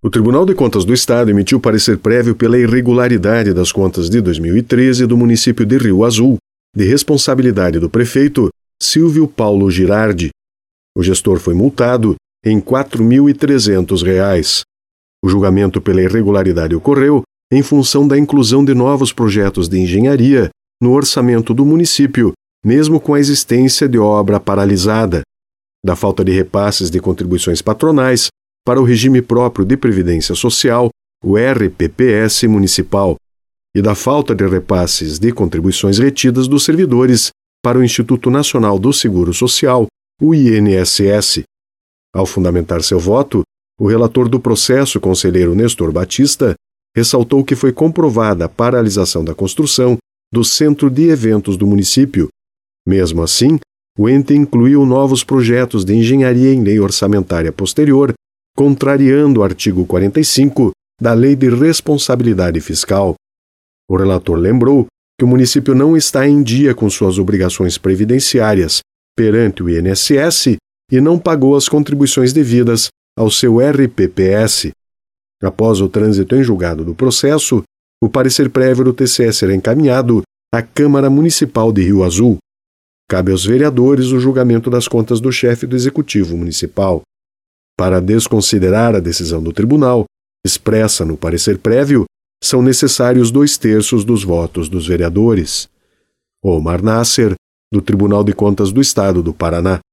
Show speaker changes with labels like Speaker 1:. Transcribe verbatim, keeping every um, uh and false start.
Speaker 1: O Tribunal de Contas do Estado emitiu parecer prévio pela irregularidade das contas de dois mil e treze do município de Rio Azul, de responsabilidade do prefeito Silvio Paulo Girardi. O gestor foi multado em quatro mil e trezentos reais. O julgamento pela irregularidade ocorreu em função da inclusão de novos projetos de engenharia no orçamento do município, mesmo com a existência de obra paralisada, da falta de repasses de contribuições patronais para o regime próprio de previdência social, o R P P S municipal, e da falta de repasses de contribuições retidas dos servidores para o Instituto Nacional do Seguro Social, o I N S S. Ao fundamentar seu voto, o relator do processo, conselheiro Nestor Batista, ressaltou que foi comprovada a paralisação da construção do centro de eventos do município. Mesmo assim, o ente incluiu novos projetos de engenharia em lei orçamentária posterior, contrariando o artigo quarenta e cinco da Lei de Responsabilidade Fiscal. O relator lembrou que o município não está em dia com suas obrigações previdenciárias perante o I N S S e não pagou as contribuições devidas ao seu R P P S. Após o trânsito em julgado do processo, o parecer prévio do T C E será encaminhado à Câmara Municipal de Rio Azul. Cabe aos vereadores o julgamento das contas do chefe do Executivo Municipal. Para desconsiderar a decisão do tribunal, expressa no parecer prévio, são necessários dois terços dos votos dos vereadores. Omar Nasser, do Tribunal de Contas do Estado do Paraná.